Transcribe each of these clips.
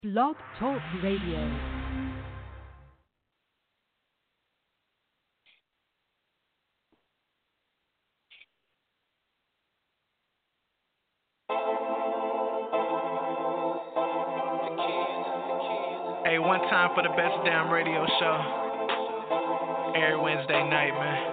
Blog Talk Radio. Hey, one time for the best damn radio show. Every Wednesday night, man.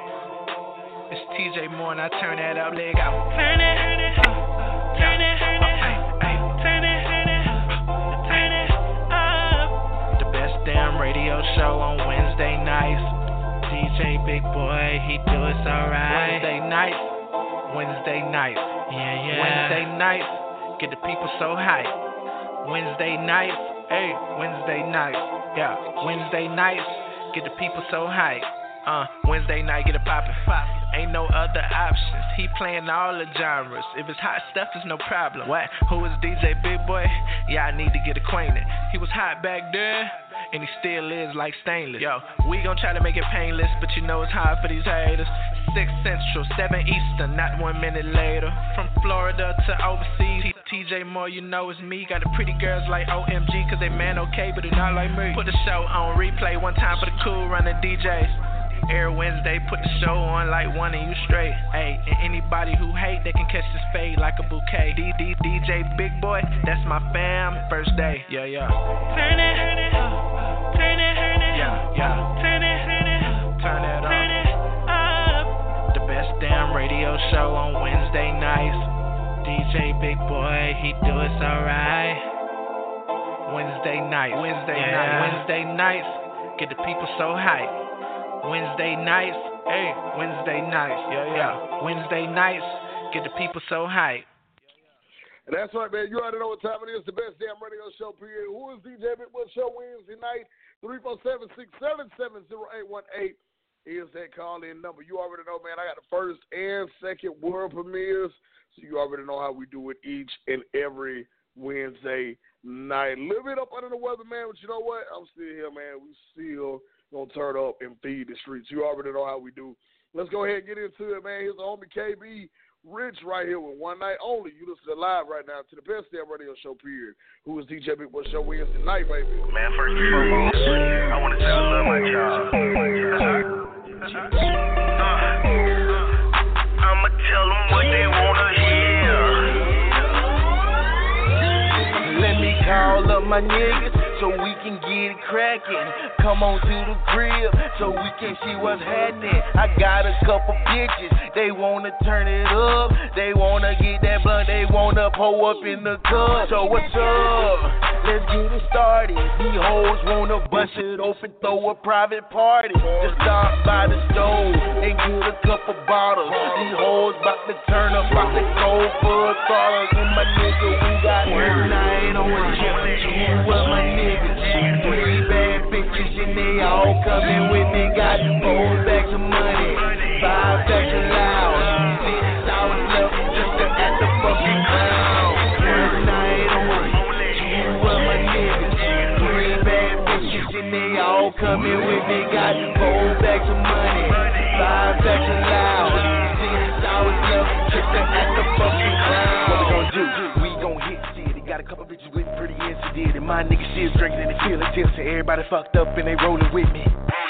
It's TJ Moore and I turn that up, leg out. Turn it, turn it, turn it, turn it, turn it up. The best damn radio show on Wednesday nights. DJ Big Boy, he do it so right. Wednesday nights, yeah. Wednesday nights, get the people so hype. Wednesday nights. Hey, Wednesday night, yeah. Wednesday nights, get the people so hype. Wednesday night, get it poppin'. Ain't no other options. He playing all the genres. If it's hot stuff, it's no problem. What? Who is DJ Big Boy? Yeah, I need to get acquainted. He was hot back there, and he still is like stainless. Yo, we gon' try to make it painless, but you know it's hard for these haters. 6 Central, 7 Eastern, not 1 minute later. From Florida to overseas, TJ Moore, you know it's me. Got the pretty girls like OMG, cause they man okay, but they not like me. Put the show on replay one time for the cool running DJs. Every Wednesday, put the show on like one and you straight. Hey, and anybody who hate, they can catch this fade like a bouquet. DJ Big Boy, that's my fam, first day. Yeah. Turn it, turn it, yeah. Turn it, turn it up. The best damn radio show on Wednesday nights. DJ Big Boy, he do it so right. Wednesday nights, get the people so hype. Wednesday nights, hey, Wednesday nights, yeah. Wednesday nights, get the people so hype. That's right, man. You already know what time it is. The best damn radio show, period. Who is DJ Big Boy Show Wednesday night? 347-677-0818 is that call-in number. You already know, man. I got the first and second world premieres, so you already know how we do it each and every Wednesday night. A little bit up under the weather, man, but you know what? I'm still here, man. We still gonna turn up and feed the streets. You already know how we do. Let's go ahead and get into it, man. Here's the homie KB Rich right here with One Night Only. You listen to live right now to the best damn radio show, period. Who is DJ Big Boy Show Wednesday night, baby? Man, first and foremost, I want to say I love my job. I'ma tell them what they want to hear. Let me call up my niggas so we can get it crackin'. Come on to the crib so we can see what's happening. I got a couple bitches, they wanna turn it up. They wanna get that blunt, they wanna pull up in the club. So what's up? Let's get it started. These hoes wanna bust it open, throw a private party. Just stop by the stove and get a couple bottles. These hoes bout to turn up, bout to go for a throttle. And my nigga, we got one night on the jet. What my niggas, 3 bad bitches and they all coming with me. Got 4 bags of money, 5 bags of loud. 6 hours left just to act the fucking clown. One night only, what my niggas, 3 bad bitches and they all coming with me. Got 4 bags of money, 5 bags of loud. 6 hours left just to act the fucking clown. What we gon' do? We gon' hit city. Got a couple bitches with pretty incident. And my niggas shit's drinking and they feeling tipsy. Everybody fucked up and they rolling with me.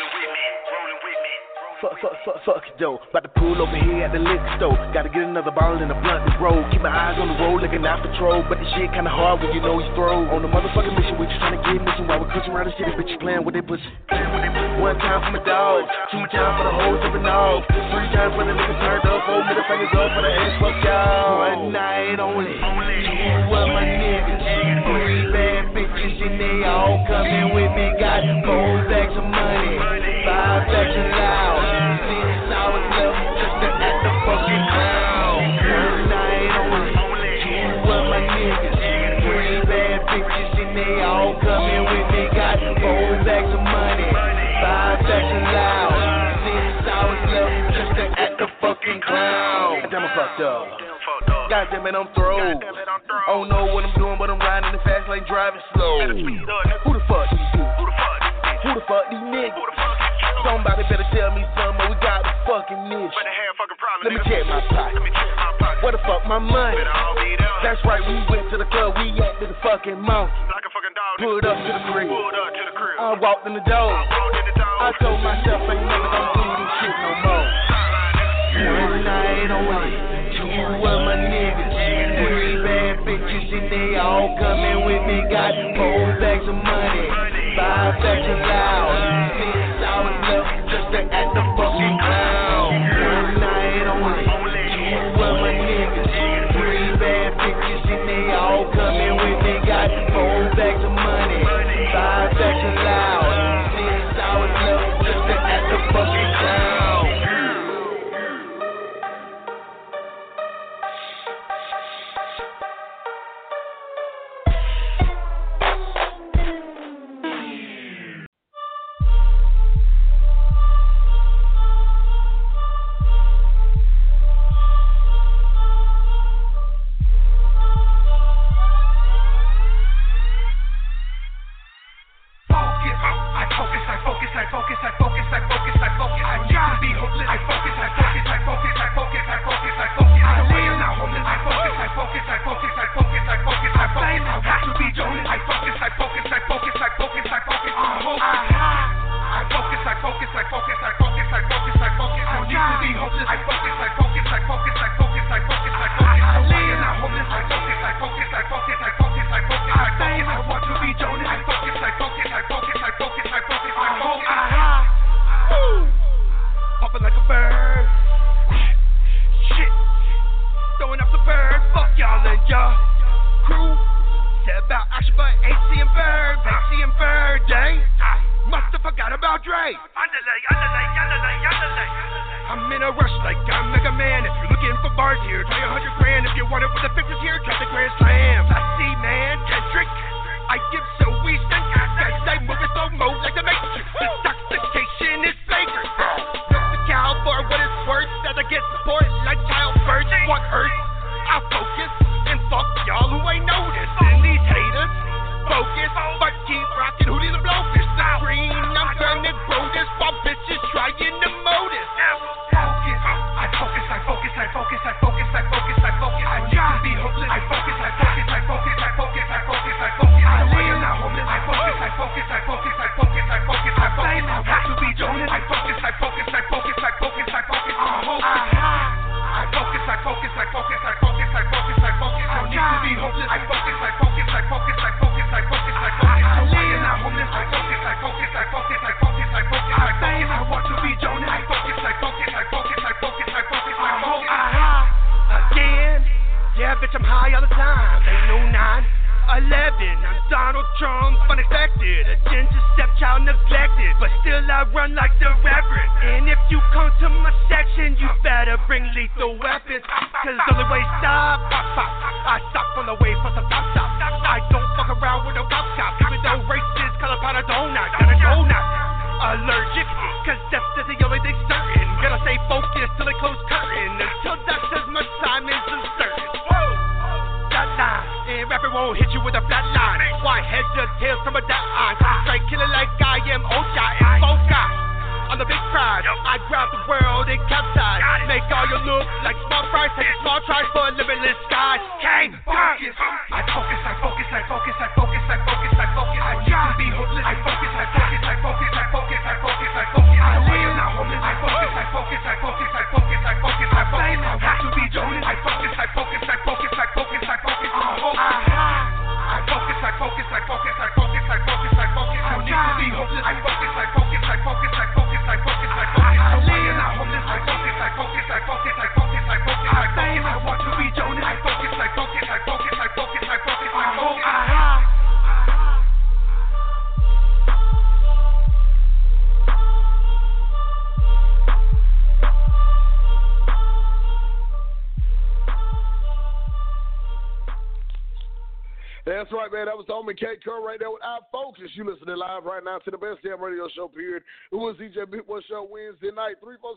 Fuck it though. About to pull over here at the liquor store. Gotta get another bottle and a blunt to roll. Keep my eyes on the road looking out patrol. But this shit kinda hard when you know he's throw. On the motherfucking mission, we just tryna get missing while we cruising around the city. Bitches playing with their pussy. One time for my dog, 2 times for the hoes up and off, 3 times for the niggas turned up, 4 middle fingers up for the ass fuck y'all. One night only, what my niggas, 3 bad bitches and they all coming with me. Got 4 bags of money, 5 bags of loud. 6 hours left just to act the fucking clown. One night only, what my niggas, 3 bad bitches and they all coming with me. Got 4 bags of money, 5 bags of loud. 6 hours left just to act the fucking clown. Damn, I'm fucked up. Goddamn it, I'm through. I don't know what I'm doing, but I'm riding in the fast lane, driving slow. Who the fuck these two? Who the fuck these niggas? Somebody better tell me something, we got a fucking niche. Let me check my pocket. Where the fuck my money? That's right, we went to the club, we acted a fucking monkey. Pulled up to the crib. I walked in the door. I told myself I ain't never gonna do this shit no more. One night only, two of my niggas, 3 bad bitches and they all coming with me. Got 4 bags of money, 5 bags of loud. 6 hours left just to act the fucking clown. One night only, two of my niggas, 3 bad bitches and they all coming with me. Got 4 bags of money, 5 bags of loud. 6 hours left just to act the fucking clown. That's right, man. That was the homie K. Kerr right there with our focus. You listening live right now to the best damn radio show, period. It was DJ Big Boy Show Wednesday night.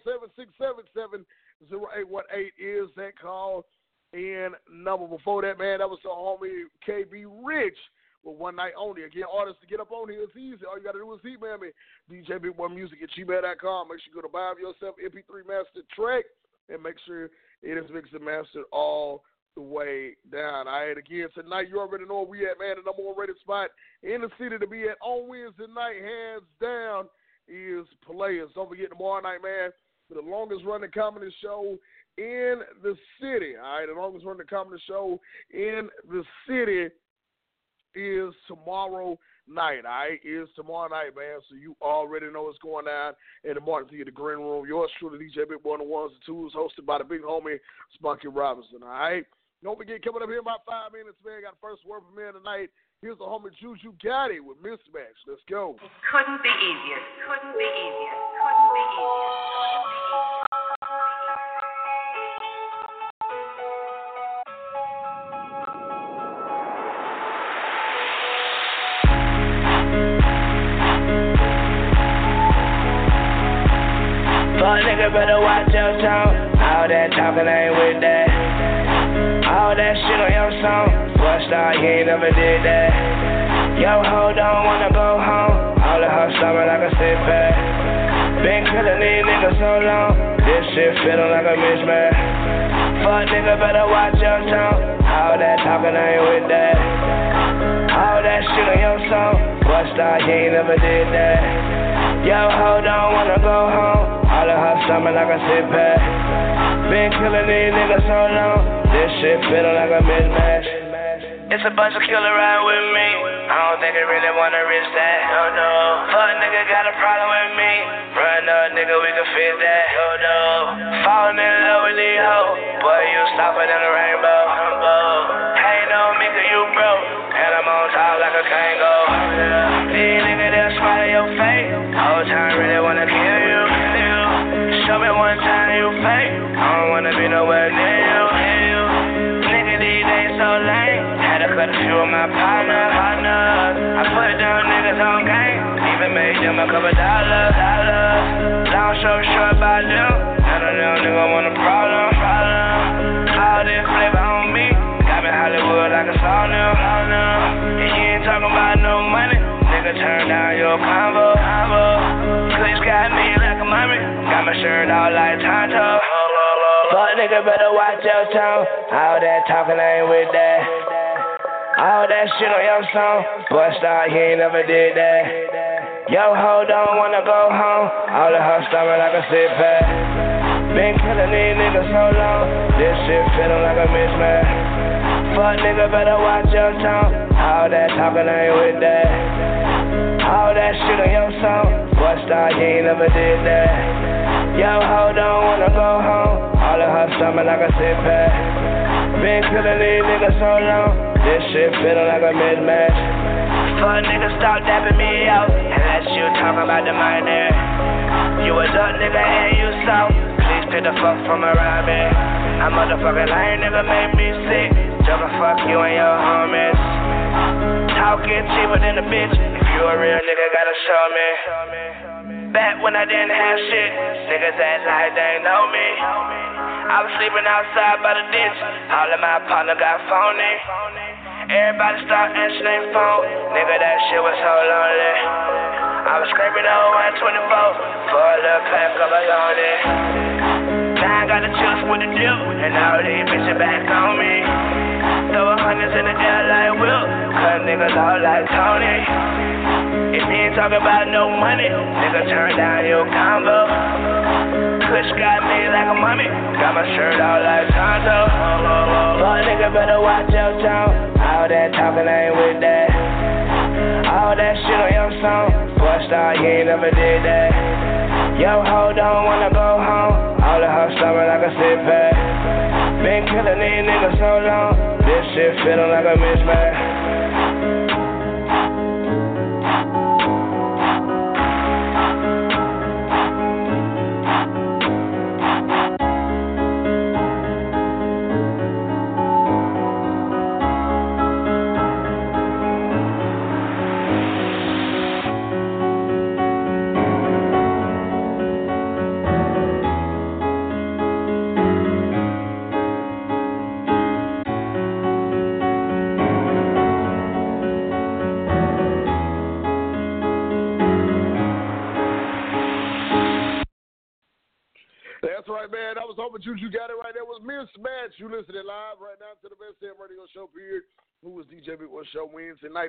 347-677-0818 is that call in number. Before that, man, that was the homie KB Rich with One Night Only. Again, artists to get up on here, it's easy. All you got to do is email me, djbigboymusic@gmail.com. Make sure you go to buy yourself MP3 master track and make sure it is mixed and mastered all the way down. All right, again, tonight, you already know where we at, man. The number one rated spot in the city to be at on Wednesday night, hands down, is Players. Don't forget tomorrow night, man, for the longest running comedy show in the city. All right, the longest running comedy show in the city is tomorrow night. All right, is tomorrow night, man. So you already know what's going on in the Martin Theater Green Room. Yours truly, DJ Big Boy on the ones and twos, hosted by the big homie Spunky Robinson. All right, don't forget, coming up here in about 5 minutes, man. Got the first word from me tonight. Here's the homie Juju Gotti with Mismatch. Let's go. It couldn't be easier. Couldn't be easier. Couldn't be easier. Couldn't be easier. Fuck nigga better watch your tone. All that talking ain't with that. All that shit on your song. Boy star, you ain't never did that. Yo ho don't wanna go home. All of her summer like a sit back. Been killing these niggas so long. This shit feeling like a mismatch. Fuck nigga better watch your tone. All that talking ain't with that. All that shit on your song. Boy star, you ain't never did that. Yo ho don't wanna go home. All of her summer like a sit back. Been killing these niggas so long. This shit feeling like a mismatch. It's a bunch of killer ride with me. I don't think they really wanna risk that. Oh no. Fuck nigga got a problem with me. Run up nigga, we can fix that. Oh no. Falling in love with these hoes. Boy, you softer than a rainbow. Ain't no me cause you broke. And I'm on top like a Kango. These niggas, they'll smile at your face. Whole time really wanna kill you. Show me one time you fake. I don't wanna be nowhere near you. Nigga, these days so lame. Had to cut a few of my partners. I put them niggas on game. Even made them a couple dollars. Long show short by them. None of them niggas want a problem. All this flavor on me. Got me Hollywood like a sauna. And you ain't talking about no money. Nigga, turn down your combo. Cause got me like a mummy. Got my shirt all like Tonto. Fuck nigga better watch your tone. All that talking ain't with that. All that shit on your song. Boy star, you ain't never did that. Yo ho don't wanna go home. All of her stomach like a sit back. Been killing these niggas so long. This shit feeling like a mismatch. Fuck nigga better watch your tone. All that talking ain't with that. All that shit on your song. Boy star, you ain't never did that. Yo ho don't wanna go home. All of her stomach like a sit back. Been killing these niggas so long. This shit feeling like a mismatch. Fuck nigga stop dapping me out. Unless you talk about the money. You a duck nigga and you soft. Please get the fuck from around me. I motherfucking lying nigga made me sick. Jumpin' fuck you and your homies. Talking cheaper than a bitch. If you a real nigga, gotta show me. Back when I didn't have shit, niggas act like they know me. I was sleeping outside by the ditch. All of my partner got phony. Everybody start answering their phone. Nigga, that shit was so lonely. I was scraping over 124 for a little pack of baloney. Now I got the chips with the dip, and all these bitches back on me. Throw hundreds in the air like Will, cause niggas all like Tony. If you ain't talking about no money, nigga turn down your combo. Kush got me like a mummy, got my shirt all like Tonto. Fuck nigga better watch your tone. All that talking ain't with that. All that shit on your song. Boy star, you ain't never did that. Yo ho don't wanna go home. All of her summer like a sit back. Been killing these niggas so long. This shit feeling like a mismatch. You got it right. That was Mismatch. You listening live right now to the Best Damn Radio Show, period. Who is DJ Big Boy Show Wednesday night.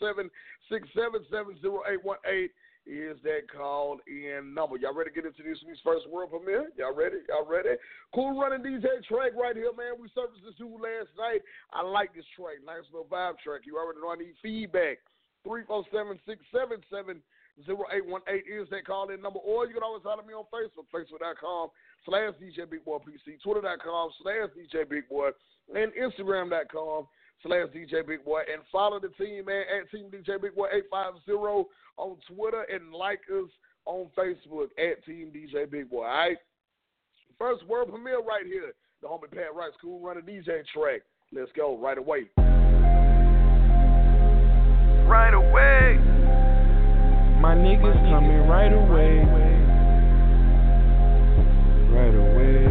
347-677-0818 is that call in number. Y'all ready to get into this week's first world premiere? Y'all ready? Cool running DJ track right here, man. We surfaced this dude last night. I like this track. Nice little vibe track. You already know I need feedback. 347-677-0818 is that call in number. Or you can always follow me on Facebook, facebook.com/DJ Big Boy PC, twitter.com/DJ Big Boy, and Instagram.com/DJ Big Boy. And follow the team, man, at Team DJ Big Boy 850 on Twitter, and like us on Facebook at Team DJ Big Boy. All right. First world premiere right here. The homie Pat Rice, Cool Running DJ track. Let's go right away. Right away. My niggas coming right away. Right away.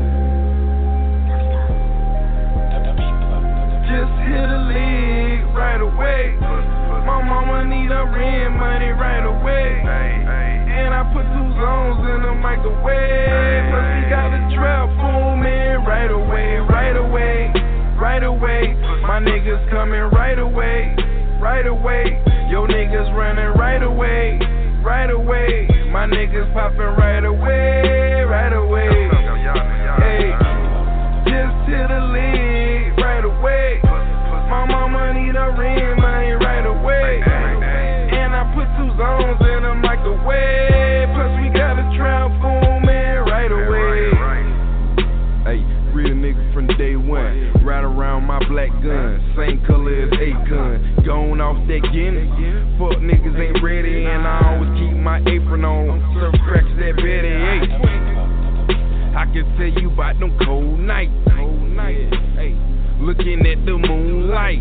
Just hit a league right away. My mama need a rent money right away. And I put 2 zones in the microwave. Plus we got a trap booming right away. Right away. Right away. My niggas coming right away. Right away, yo niggas running right away, right away. My niggas popping right away, right away. Hey, just to the league right away. My mama need a rent money right away. And I put 2 zones in the microwave. Plus we got a trap booming right away. Hey, real nigga from day one. Ride around my black gun, same color as A-gun. Gone off that Guinness. Fuck niggas ain't ready, and I always keep my apron on. Surf cracks that Betty 8. I can tell you about them cold nights. Hey, looking at the moonlight.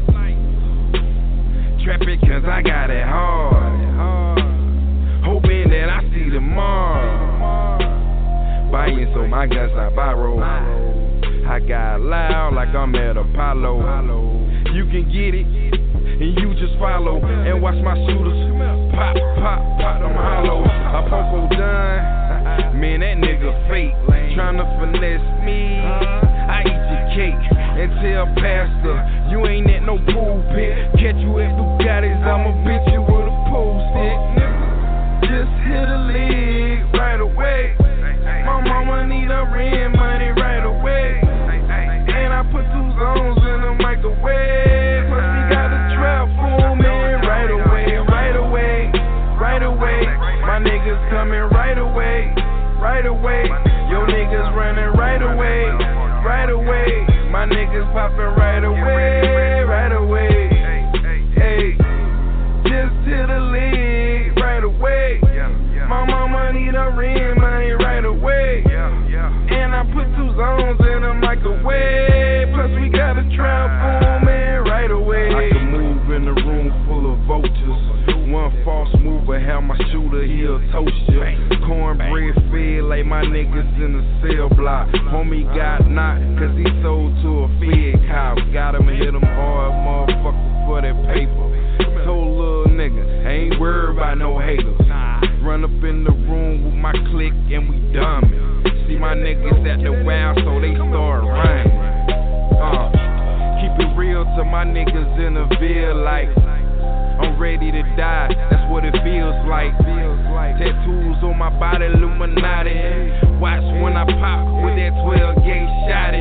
Trapping cause I got it hard. Hoping that I see tomorrow. Buying so my guns I borrow. I got loud like I'm at Apollo. You can get it, and you just follow. And watch my shooters pop, them hollows. A Popo done, man, that nigga fake. Tryna finesse me, I eat your cake. And tell pastor, you ain't at no pulpit. Catch you at Bugattis, I'ma bitch you with a post-it. Just hit a league right away. My mama need a rent money right away. And I put 2 zones in the microwave. Plus we got a trap booming right away, right away, right away. My niggas coming right away, right away. Yo niggas running right away, right away. My niggas popping right away, right away. Hey, just to the league right away. My mama need a rent money right away. And I put 2 zones in the microwave. Plus we got a trap booming right away. I can move in a room full of vultures. One false move will have my shooter, he'll toast ya. Cornbread fed like my niggas in the cell block. Homie got knocked cause he sold to a fed cop. Got him hit him hard, motherfucker, for that paper. Told little nigga, ain't worried about no haters. Run up in the room with my clique and we dumbin'. See my niggas at the wow, so they start running. Keep it real to my niggas in the Ville like I'm ready to die, that's what it feels like. Tattoos on my body, Illuminati. Watch when I pop with that 12-gauge shotty.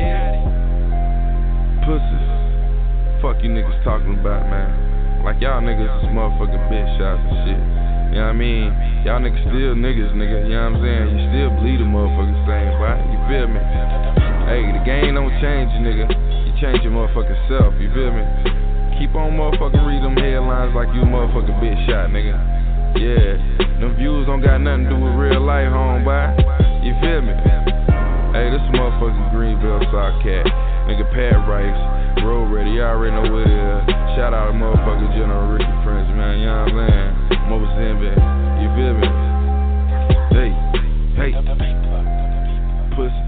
Pussies, fuck you niggas talking about, man. Like y'all niggas is motherfucking bitch shots and shit. You know what I mean? Y'all niggas still niggas, nigga. You know what I'm saying? You still bleed a motherfucking same, boy. You feel me? Hey, the game don't change you, nigga. You change your motherfucking self. You feel me? Keep on motherfucking read them headlines like you a motherfucking bitch shot, nigga. Yeah, them views don't got nothing to do with real life, homeboy. You feel me? Hey, this motherfucking Greenville Sock Cat. Nigga Pat Rice, Road Ready, you already know what it is. Shout out to motherfucking General Ricky Prince, man, you know what I'm saying? Mo Zimbe, you feel me? Hey, pussy.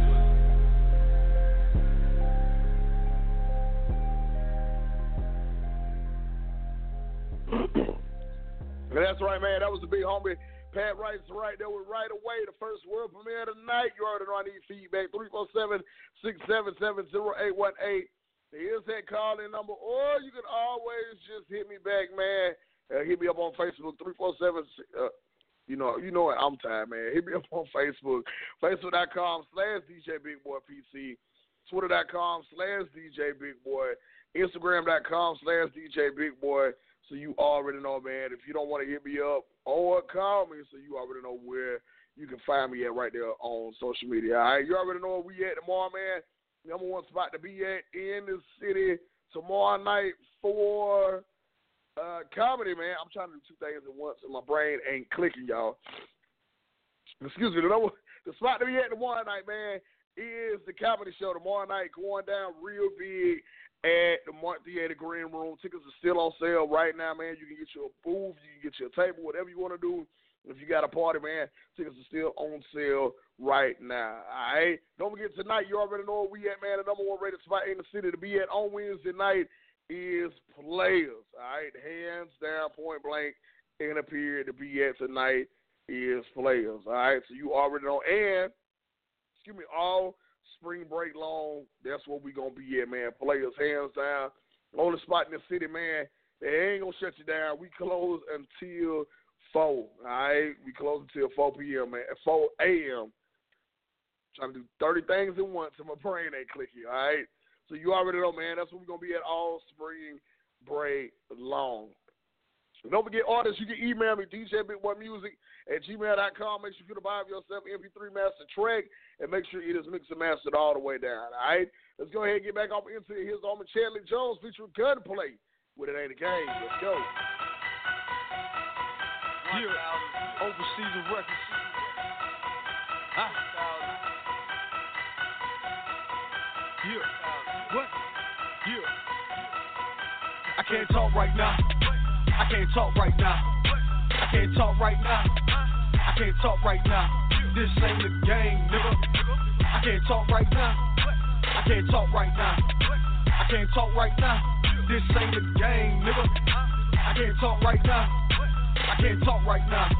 That's right, man. That was the big homie Pat Wright's right there with Right Away, the first world premiere tonight. You already know I need feedback. 347-677-0818 is that call-in number, or you can always just hit me back, man. Hit me up on Facebook, 347. You know what? I'm tired, man. Hit me up on Facebook, Facebook.com/DJBigBoyPC, Twitter.com/DJBigBoy, Instagram.com/DJBigBoy. So you already know, man. If you don't want to hit me up or call me, so you already know where you can find me at right there on social media. All right, you already know where we at tomorrow, man. Number one spot to be at in the city tomorrow night for comedy, man. I'm trying to do two things at once, and my brain ain't clicking, y'all. Excuse me. The spot to be at tomorrow night, man, is the comedy show tomorrow night, going down real big at the Martin Theater Green Room. Tickets are still on sale right now, man. You can get you a booth, you can get you a table, whatever you want to do. If you got a party, man, tickets are still on sale right now. All right? Don't forget, tonight, you already know where we at, man. The number one rated spot in the city to be at on Wednesday night is Players. All right? Hands down, point blank, in a period to be at tonight is Players. All right? So you already know. And, all spring break long, that's where we going to be at, man. Players, hands down. Only spot in the city, man. They ain't going to shut you down. We close until 4, all right? We close until 4 p.m., man. 4 a.m. Trying to do 30 things at once, and my brain ain't clicking, all right? So you already know, man. That's where we're going to be at all spring break long. And don't forget, artists, you can email me, djbigboymusic@gmail.com. Make sure you buy yourself MP3 master track, and make sure it is mixed and mastered all the way down, all right? Let's go ahead and get back off into it. Here's Alma Chadley Jones featuring Gunplay with It Ain't a Game. Let's go. Yeah, overseas records. Yeah, what? Yeah. I can't talk right now. I can't talk right now. I can't talk right now. I can't talk right now. This ain't the game, nigga. I can't talk right now. I can't talk right now. I can't talk right now. This ain't the game, nigga. I can't talk right now. I can't talk right now.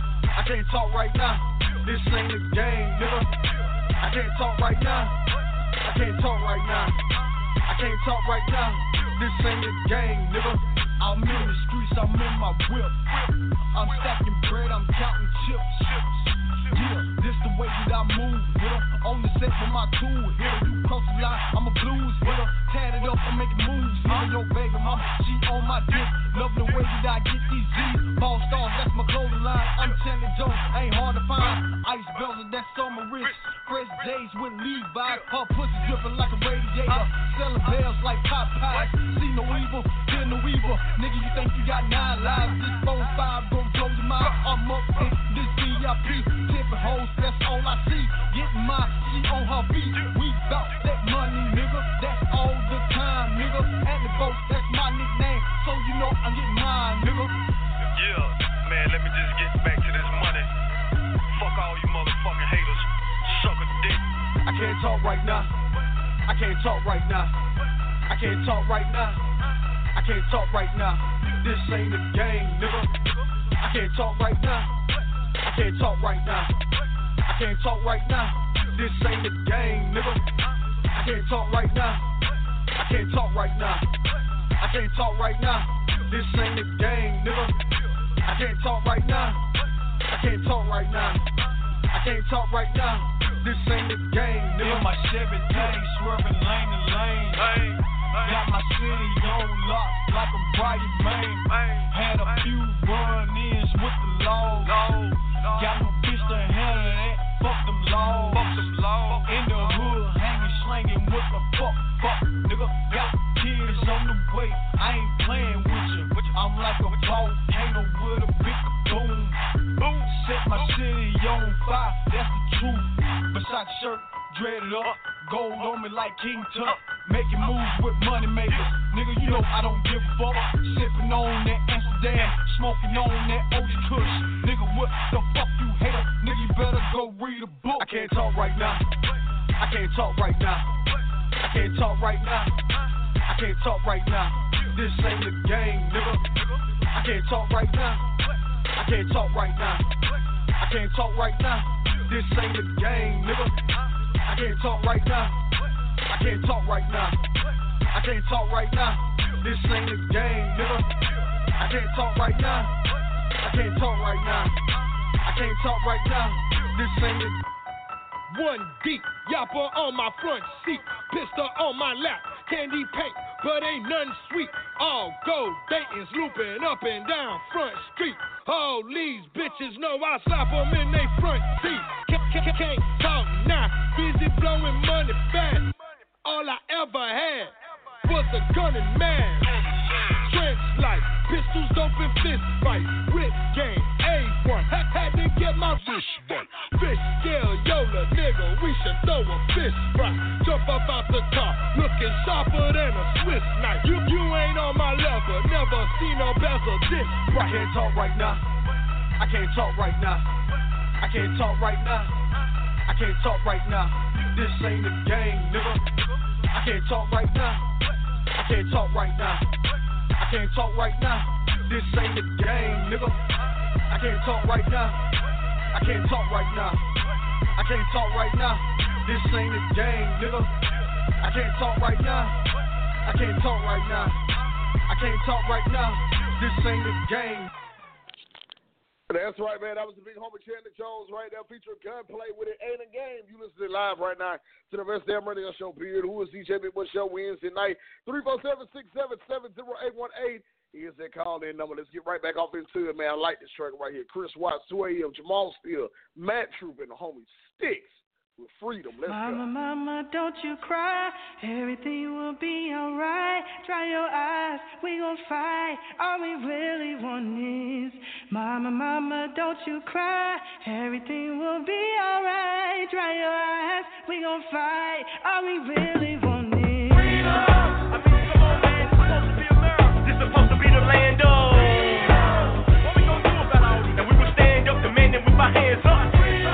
I can't talk right now. This ain't the game, nigga. I can't talk right now. I can't talk right now. I can't talk right now. This ain't the game, nigga. I'm in the streets, I'm in my whip. I'm stacking bread, I'm counting chips. Yeah, this the way that I move, hitter. On the set with my tool, hitter. You cross the line, I'm a blues hitter. Tatted up, I'm making moves, hitter. Yo, baby mama, she on my dick. Love the way that I get these Z's. Ball stars, that's my clothing line. I'm Chandler Jones, ain't hard to find. Ice bells, that's on my wrist. Fresh days with Levi. Her pussy dripping like a radiator. Selling bells like Popeyes. See no evil, hear no evil. Nigga, you think you got 9 lives? This 4-5 gon' blow your mind. I'm up in this VIP. Tipping hoes, that's all I see. Getting my, she on her beat. We bout that money, nigga. That's all the time, nigga. And the boat, that's my nickname. So you know I'm getting mine, nigga. Yeah, man, let me just get back to this money. Fuck all you motherfucking haters. Suck a dick. I can't talk right now. I can't talk right now. I can't talk right now. I can't talk right now. This ain't the game, nigga. I can't talk right now. I can't talk right now. I can't talk right now. This ain't the game, nigga. I can't talk right now. I can't talk right now. I can't talk right now. This ain't the game, nigga. I can't talk right now. I can't talk right now. I can't talk right now. This ain't the game, nigga. In my Chevy thing, swerving lane to lane. Got my city on lock like a Brighty Main. Had a few run-ins with the law. Got no bitch to handle that. Fuck them laws. In the hood, hanging, slanging with the fuck, nigga. Got kids on the way. I ain't playing with you. I'm like a volcano with a big boom. Set my city on fire. That's the truth. Beside the shirt, dreaded up. Gold on me like King Tut. Making moves with money makers. Nigga, you know I don't give a fuck. Sipping on that Amsterdam. Smoking on that OG Kush. Nigga, what the fuck you hater? Nigga, you better go read a book. I can't talk right now. I can't talk right now. I can't talk right now. I can't talk right now. This ain't the game, nigga. I can't talk right now. I I can't talk right now. I can't talk right now. This ain't a game, nigga. I can't talk right now. I can't talk right now. I can't talk right now. This ain't a game, nigga. I can't talk right now. I can't talk right now. I can't talk right now. This ain't a one deep, yapper on my front seat, pistol on my lap, candy paint, but ain't nothing sweet. All gold, Dayton's looping up and down Front Street. All these bitches know I slap them in they front seat. Can't talk now, busy blowing money fast. All I ever had was a gun and mask. Trench light, pistols, dope and fist fight. Rip game, A1, had to get my wrist right. Fish scale, Yola, nigga, we should throw a fist right. Jump up out the car, looking sharper than a Swiss knife. You ain't on my level, never seen no bezel this right. I can't talk right now. I can't talk right now. I can't talk right now. I can't talk right now. This ain't a game, nigga. I can't talk right now. I can't talk right now. I can't talk right now. This ain't a game, nigga. I can't talk right now. I can't talk right now. I can't talk right now. This ain't a game, nigga. I can't talk right now. I can't talk right now. I can't talk right now. This ain't a game. That's right, man. That was the big homie Chandler Jones right there featuring Gunplay with It Ain't a Game. You listen to it live right now to the best damn radio show, period. Who is DJ Big Boy Show Wednesday night? 347-677-0818 is that call-in number. Let's get right back off into it, man. I like this track right here. Chris Watts, 2 AM, Jamal Steele, Matt Troop, and the homie Sticks with Freedom. Let's Mama, go. Mama, don't you cry. Everything will be alright. Dry your eyes, we gon' fight. All we really want is Mama, Mama, don't you cry. Everything will be alright. Dry your eyes, we gon' fight. All we really want is freedom. I mean, come on, man. It's supposed to be America. This supposed to be the land of freedom. What we gon' do about all this? And we will stand up, demanding with my hands up.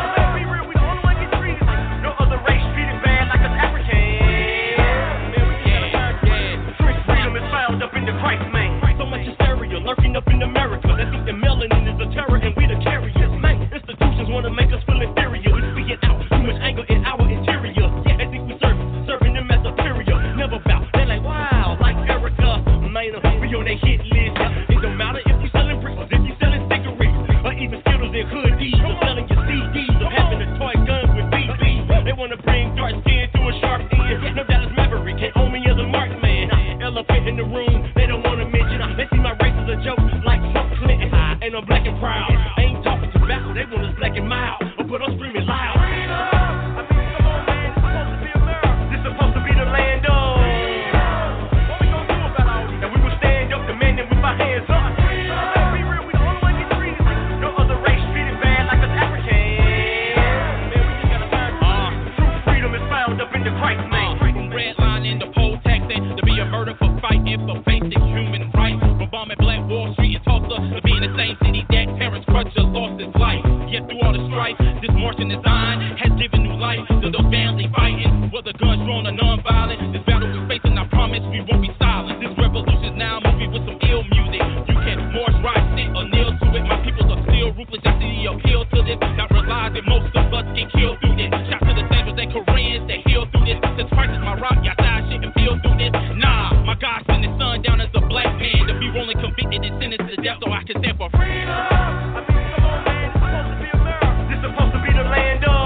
Lurking up in America, that think the melanin is a terror and we the carriers. Man, institutions wanna make us feel inferior. We speaking out, too much anger in our interior. Yeah, they think we serving them as superior. Never bow, they like wow, like Erica. Man, we on their hit list. It don't matter if you selling bricks, if you selling cigarettes, or even Skittles and hoodies, or selling your CDs, or having a toy gun with BB. They wanna bring dark skin to a sharp end. No Dallas Maverick can't own me as a marksman. Elephant in the room, they don't wanna mention. They see my race as a joke, like Trump Clinton. And I'm black and proud. I ain't talking tobacco, they want us black and mild. But I'm screaming loud. Freedom! I mean, come on, man. It's supposed to be America. This supposed to be the land of freedom. What we gon' do about all this? And we will stand up, demanding with our hands up. Freedom! Let's be real, we the only one get treated. No other race treated bad like us Africans. Man, we just gotta learn. True freedom is found up in the Christ name. From redlining to poll taxing, to be a murder for fighting for basic human rights. From bombing Black Wall Street and Tulsa, to be in the same city that Terrence Crutcher lost his life. Yet through all the strife, this Martian design has given new life to those family fighting. Whether guns drawn or non-violent, this battle we're facing, I promise we won't be silent. This revolution's now moving with some ill music. You can march, ride, sit, or kneel to it. My people are still ruthless. I see the appeal to this. Not realizing most of us get killed through this. Shout to the Sanders and Koreans that heal through this. Since Christ is my rock, y'all die shit and feel through this. Nah, my God sent his son down as a black man to be wrongly convicted and sentenced to death so I can stand for freedom. I mean, come on, man. It's supposed to be America. This supposed to be the land of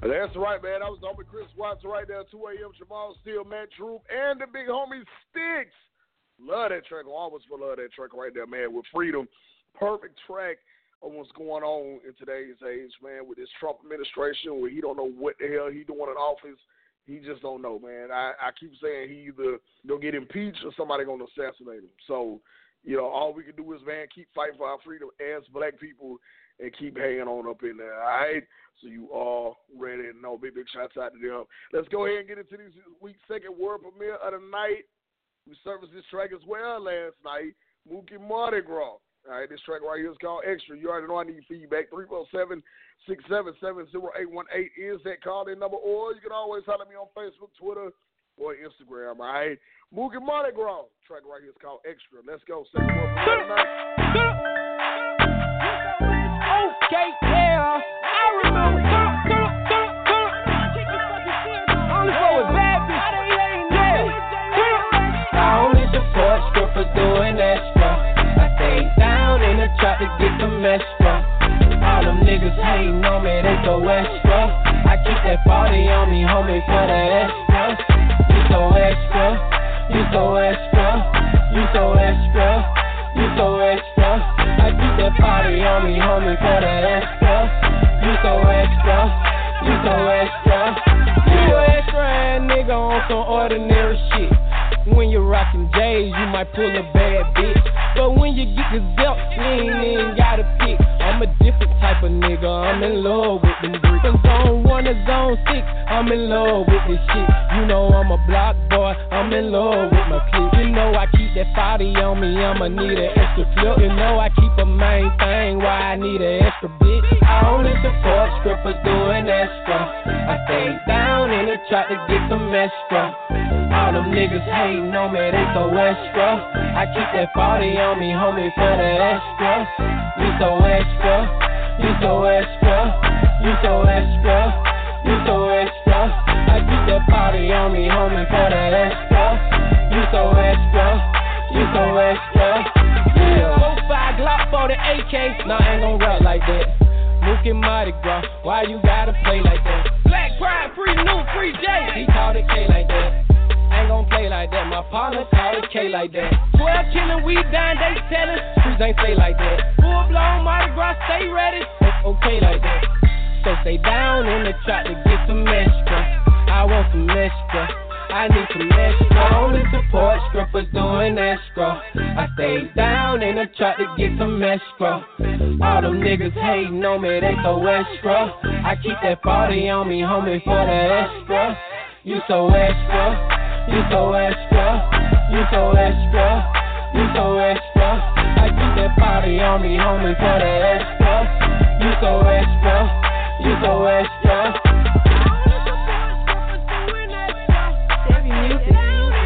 That's right, man. I was on with Chris Watson right there, 2 a.m. Jamal Steele, Matt Troop, and the big homie Sticks. Love that track. Always will love that track right there, man, with Freedom. Perfect track on what's going on in today's age, man, with this Trump administration where he don't know what the hell he doing in office. He just don't know, man. I keep saying he either going to get impeached or somebody going to assassinate him. So, you know, all we can do is, man, keep fighting for our freedom as black people and keep hanging on up in there, all right? So you all ready to know. Big shouts out to them. Let's go ahead and get into this week's second world premiere of the night. We serviced this track as well last night, Mookie Mardi Gras. All right, this track right here is called Extra. You already know I need feedback. 347-677-0818 is that call-in number, or you can always holler at me on Facebook, Twitter, or Instagram, all right? Mookie Mardi Gras. Track right here is called Extra. Let's go. Second world premiere tonight. Okay, yeah, I remember. Only for a bad bitch. I only support strippers doing extra. I stay down in the trap to get some extra. All them niggas hating on me, they so extra. I keep that 40 on me, homie, for the extra. You so extra, you so extra, you so extra, you so extra. I keep that 40 on me, homie, for the extra. You so extra, you so extra. You an extra ass nigga on some ordinary shit. When you're rockin' J's, you might pull a bad bitch. But when you get gazelle, you ain't even gotta pick. I'm a different type of nigga, I'm in love with them bricks. From zone 1 to zone 6, I'm in love with this shit. You know I'm a block boy, I'm in love with my clique. You know I keep that 40 on me, I'ma need an extra flip. You know I keep a main thing, why I need an extra bitch. I only support strippers doing extra. I stay down in the trap to get some extra. All them niggas hating on me, they so extra. I keep that 40 on me, homie, for the extra. You so extra, you so extra, you so extra, you so extra. I keep that 40 on me, homie, for the extra. You so extra, you so extra. Yeah. 4-5 Glock for the AK, nah, I ain't gon' rap like that. Mookie Mardi Gras, why you gotta play like that? Black Pride, free new, free J. He called it K like that. Ain't gon' play like that, my partner called it K like that. 12 killing, we dying, they tellin', streets ain't say like that. Full blown Mardi Gras, stay ready, it's okay like that. So stay down in the trap to get some extra. I want some extra, I need some extra. I only support strippers doing extra. I stay down in the trap to get some extra. All them niggas hating on me, they so extra. I keep that 40 on me, homie, for the extra. You so extra. You so extra, you so extra, you so extra. I keep that 40 on me, homie, for the extra. You so extra, you so extra. Heavy music.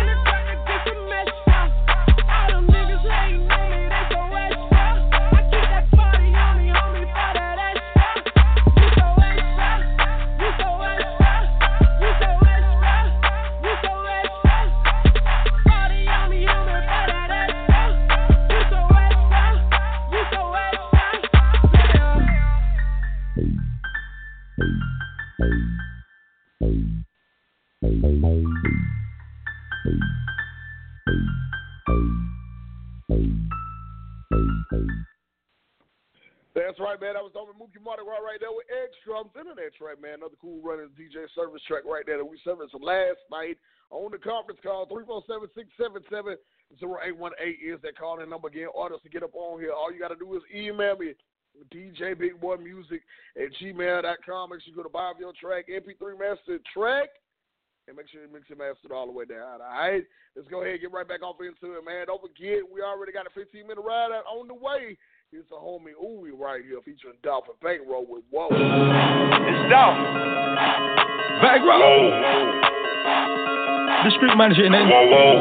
That's right, man. I was on with Mookie Mardi Gras right there with Extra. I'm feeling that track, man. Another cool running DJ service track right there that we serviced last night on the conference call. 347-677-0818 is that call-in number again. Artists to get up on here. All you got to do is email me, djbigboymusic@gmail.com. Make sure you go to buy your track, MP3 master track, and make sure you mix it mastered all the way down. All right? Let's go ahead and get right back off into it, man. Don't forget, we already got a 15-minute ride out on the way. Here's a homie Ooey right here featuring Dolphin Bankroll with Whoa. It's Dolphin. Bankroll. The street manager in that. Whoa.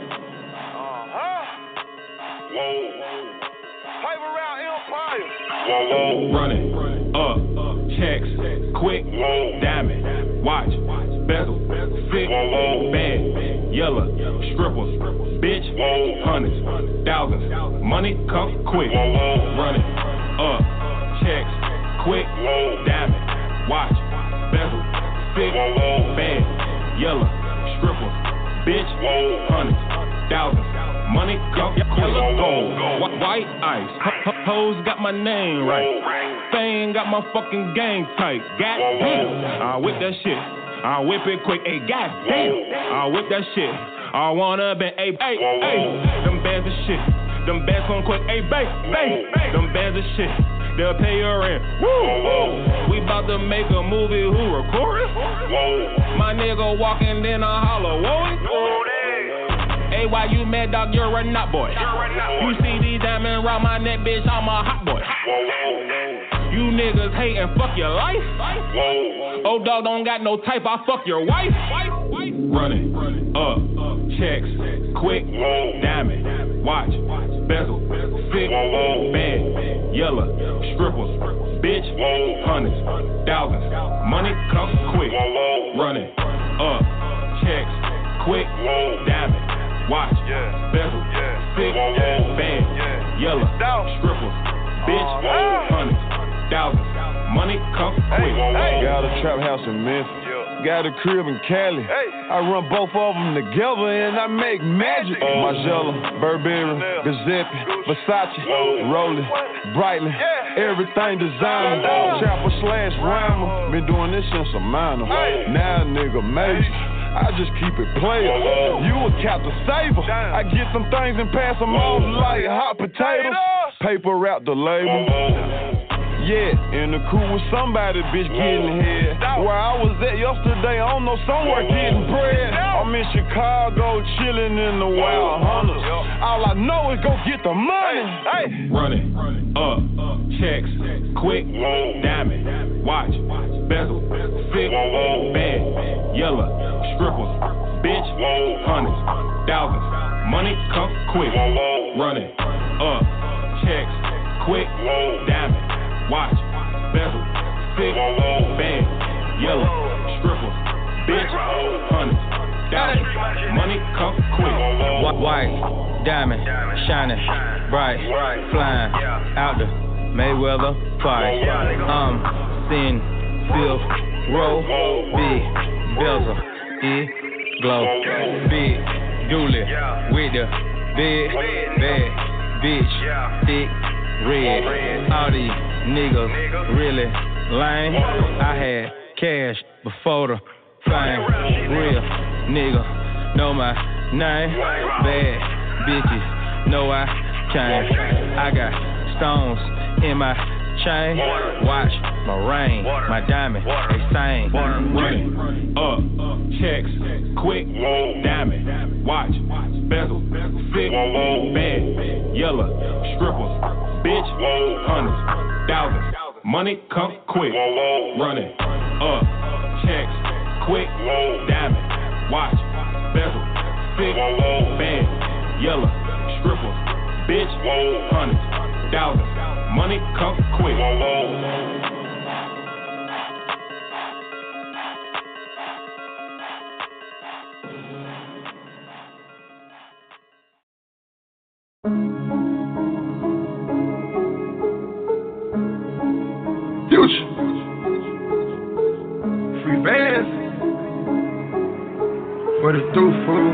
Pipe around Empire. Running up, checks, quick, diamond, watch, bezel, sick, bad, yellow, strippers, bitch, hundreds, thousands, money come quick. Running up, checks, quick, diamond, watch, bezel, sick, bad, yellow, strippers, bitch, hundreds, thousands, money, cup, yellow, gold, white ice, hoes got my name right, Fame got my fucking gang tight, goddamn, I whip that shit, I whip it quick, ayy, goddamn, I whip that shit, I wanna be, ayy, them bands of shit, them bands on quick, ayy, them bands of shit. They'll pay your rent. Woo! We bout to make a movie. Who recorded? My nigga walking in a hollow. Hey, why you mad, dog? You're a nut boy. You see these diamonds round my neck, bitch? I'm a hot boy. You niggas hate and fuck your life. Oh, dog don't got no type. I fuck your wife. Running up checks, quick, diamond, watch, bezel, sick, bad, yellow, strippers, bitch, hundreds, thousands, money come quick, running up checks, quick, diamond, watch, bezel, sick, bad, yellow, strippers, bitch, hundreds, thousands, money come quick. Got a trap house in Memphis. Got a crib in Cali. I run both of them together and I make magic. Margiela, Burberry, Giuseppe, Versace, Rolling, Breitling, everything designer. Trapper / rhymer. Been doing this since a minor. Now nigga major. I just keep it player. You a Captain Saver. I get some things and pass them off like hot potatoes. Paper wrap the label. Yeah, in the coupe with somebody, bitch, getting here. Where I was at yesterday, I don't know, somewhere getting bread. I'm in Chicago, chilling in the Wild Hunters. All I know is go get the money. Running up checks, quick, diamond, watch, bezel, sick, bad, yellow, strippers, bitch, hundreds, thousands, money come quick. Running up checks, quick, diamond. Watch, bezel, sick, bad, yellow, strippers, bitch, hundreds, thousands, money come quick. White, diamond, shining, bright, flying, out the Mayweather fight. Thin, filth, roll, big, bezel, glow, big, dually, with the big, bad, bitch, thick, red, all these niggas really lame. I had cash before the fame. Real nigga know my name. Bad bitches know I came. I got stones in my chain. Watch my ring, my diamond, they sing. Running up checks, quick, diamond, watch, bezel, sick, bad, yellow, strippers, bitch, hundreds. Thousands, money come quick. Running up checks, quick, diamond, watch, bezel, sick, bad, yellow, strippers, bitch, hundreds, thousands, money come quick. Future. Free bands. What it do, fool?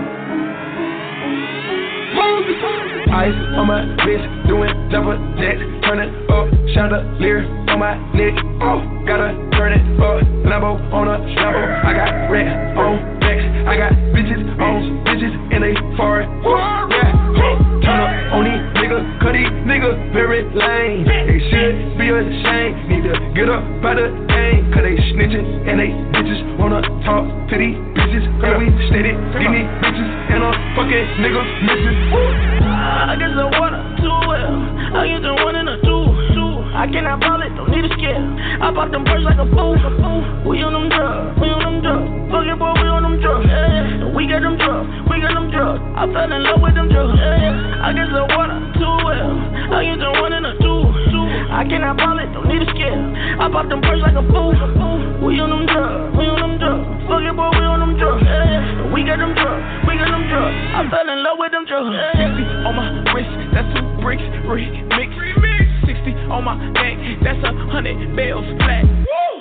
Ice on my wrist, doing double dicks, turn it up, chandelier on my neck. Oh, gotta turn it up, Lambo on a Lambo. I got red on decks, I got bitches on bitches in they foreign. Yeah, turn up on these niggas, cause these niggas very lame. They should be ashamed, need to get up by the game, cause they snitching and they bitches wanna talk to these bitches. And we steady, give me bitches and a fucking nigga misses. I guess I wanna too well. I get the one and a two. I cannot ball it, don't need a scale. I pop them birds like a fool. We on them drugs, Fuck it, boy, we on them drugs. We got them drugs, I fell in love with them drugs. I guess I wanna too well. I get the one and a two. I cannot ball it, don't need a scale. I pop them birds like a fool. We on them drugs, Fuck it, boy, we on them drugs. We got them drugs, I fell in love with them drugs. 60 on my wrist, that's 2 bricks, remix. 60 on my neck, that's 100 bells flat. 5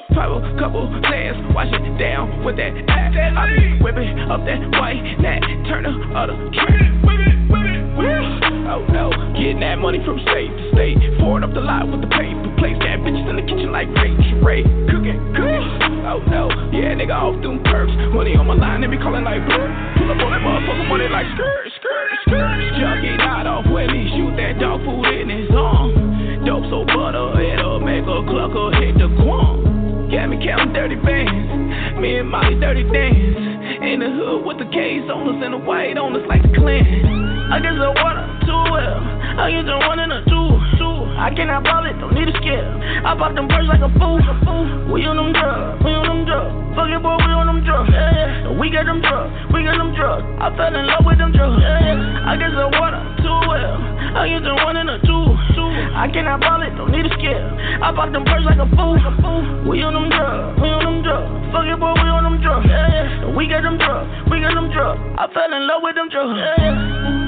couple players, wash it down with that ass. I be whipping up that white nat, turn the other track. Oh no, getting that money from state to state. Forward up the lot with the paper plates. Got bitches in the kitchen like Ray, cooking. Oh no, yeah, nigga off them perks. Money on my line, they be calling like blur. Pull up on that motherfucker money like skirt. Junkie not off when he shoot that dog food in his arm. Dope so butter, it'll make a clucker hit the quam. Got me counting dirty bands, me and Molly dirty dance. In the hood with the K's on us and the white on us like the Klan. I guess I wanna too well. I use the 1 and a 2. I cannot ball it, don't need a scale. I pop them birds like a fool. We on them drugs. Fuck it, boy, we on them drugs. Yeah. We got them drugs. I fell in love with them drugs. Yeah. I guess I wanna too well. I use the 1 and a 2. I cannot ball it, don't need a scale. I pop them birds like a fool. We on them drugs. Fuck it, boy, we on them drugs. Yeah. We got them drugs. I fell in love with them drugs. Yeah.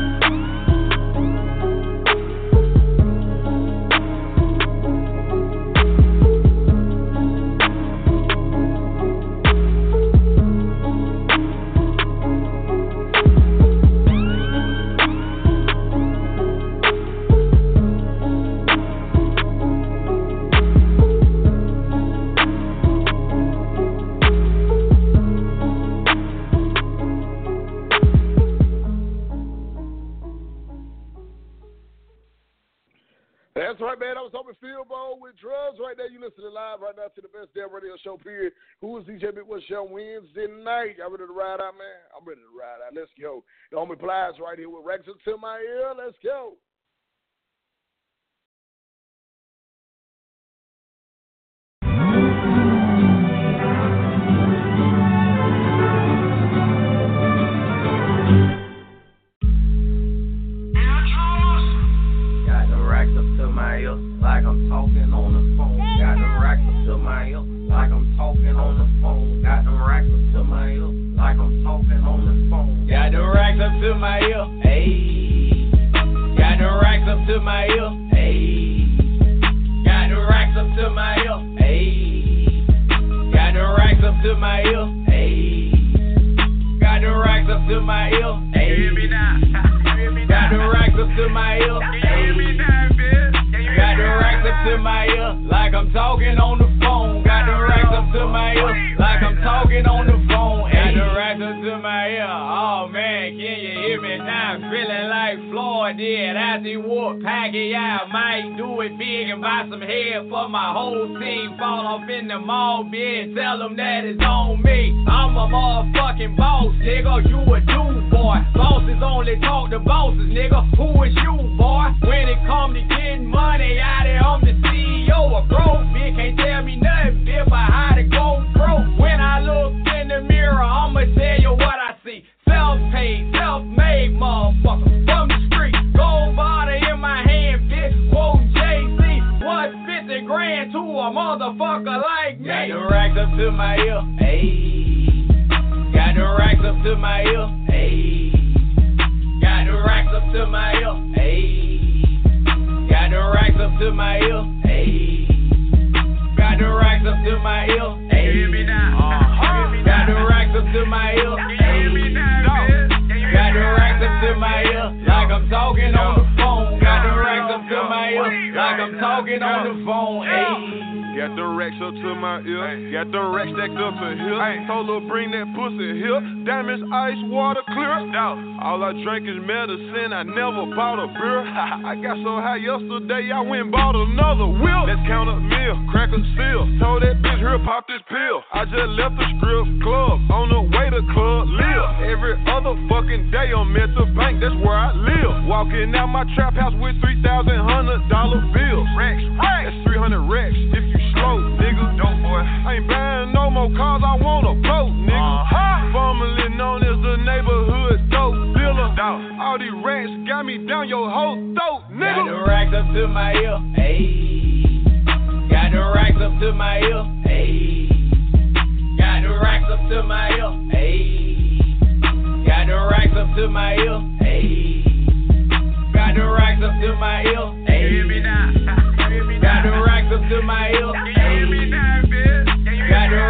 That's right, man. I was hoping Field Bowl with drugs right there. You listening live right now to the best damn radio show, period. Who is DJ Big What's Show Wednesday night? Y'all ready to ride out, man? I'm ready to ride out. Let's go. The homie Plies right here with Rex to my ear. Let's go. Like I'm talking on the phone. Got them racks up to my ear. Like I'm talking on the phone. Got them racks up to my ear. Like I'm talking on the phone. Got them racks up to my ear. Ayy. Got them racks up to my ear. Ayy. Got them racks up to my ear. Ayy. Got them racks up to my ear. Ayy. Got them racks up to my ear. Ayy. Hear me now. Got them racks up to my ear. Hear me now, bitch. Got the racks up to my ear, like I'm talking on the phone. Got the racks up to my ear, like I'm talking on the phone. Got the racks up to my ear, oh man, can you hear me now? Feeling like Floyd did as he wore Pacquiao. Might do it big and buy some head for my whole team. Fall off in the mall, bitch, tell them that it's on me. I'm a motherfucking boss, nigga, you a dude, boy. Bosses only talk to bosses, nigga, who is you, boy? When it come to getting money out here, I'm the CEO of broke, bitch, can't tell me nothing, bitch, but how to go broke. When I look in the mirror, I'ma tell you what I see. Self-paid, self-made motherfucker from the street. Gold bottle in my hand, bitch, quoting Jay-Z. What's 50 grand to a motherfucker like me? Got the racks up to my ear, ayy. Got the racks up to my ear, ayy. Got the racks up to my ear, ayy. Got the racks up to my ear, ayy. Got the racks up to my ear, ayy. Hear me now. Got the racks up to my ear, ayy. Got the racks up to my ear, like I'm talking on the phone. Got the racks up to my ear, like I'm talking on the phone, ayy. Got the racks up to my ear. Got the racks stacked up in here. Told her bring that pussy here. Diamonds, ice, water, clear. All I drink is medicine. I never bought a beer. I got so high yesterday, I went and bought another wheel. Let's count a meal, crack a seal. Told that bitch here, pop this pill. I just left the strip club on the way to Club Live. Every other fucking day I'm at the bank, that's where I live. Walking out my trap house with $3,100 bills. Racks, that's 300 racks. If you slow, nigga, dope boy. I ain't buying no more cars, I want a boat, nigga. Formerly known as the neighborhood dope dealer. All these racks got me down your whole throat, nigga. Got the racks up to my ear, ayy. Got the racks up to my ear, ayy. Got the racks up to my ear, ayy. Got the racks up to my ear, ayy. Got the racks up to my ear, ayy. Hear me now. Got the racks up to my ear, ayy. Got the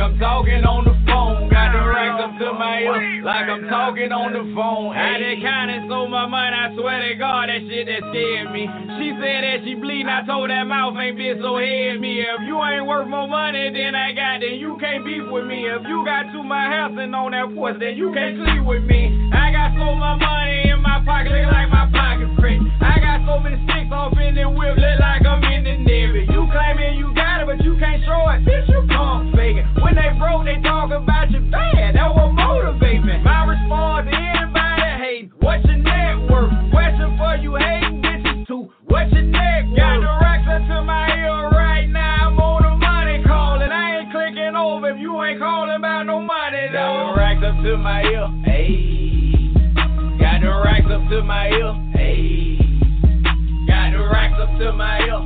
I'm talking on the phone. Got the racks up to my ear, like I'm talking on the phone. I did kinda stole my money, I swear to God, that shit that scared me. She said that she bleeding, I told that mouth ain't been so head me. If you ain't worth more money than I got, then you can't beef with me. If you got too much house and on that porch, then you can't sleep with me. I got so much money in my pocket, look like my pocket print. I got so many sticks off in the whip, look like I'm in the Navy. You claiming you got it, but you can't show it, bitch, you pump faking. When they broke, they talk about you bad, that will motivate me. My response to anybody hate, what's your net worth? Question for you hating bitches too, what's your net worth? Got the racks up to my ear right now, I'm on the money calling. I ain't clicking over if you ain't calling about no money though. Got the racks up to my ear, ayy. Got the racks up to my ear, ayy. Got the racks up to my ear,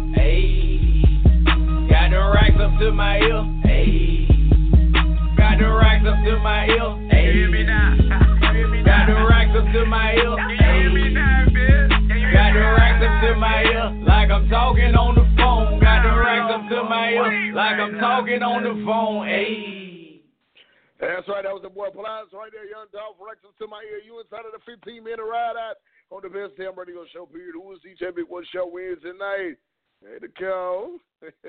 ayy. Got the racks up to my ear, ayy. Got the racks up to my ear, ayy. Hear me now. Got the racks up to my ear, ayy. Got the racks up to my ear, like I'm talking on the phone. Got the racks up to my ear, like I'm talking on the phone, ayy. That's right, that was the boy Plies right there, Young Dolph, racks up to my ear. You inside of the 15-minute ride out on the best damn radio show period. Who is DJ Big Boy Show Wednesday night? Hey, the call.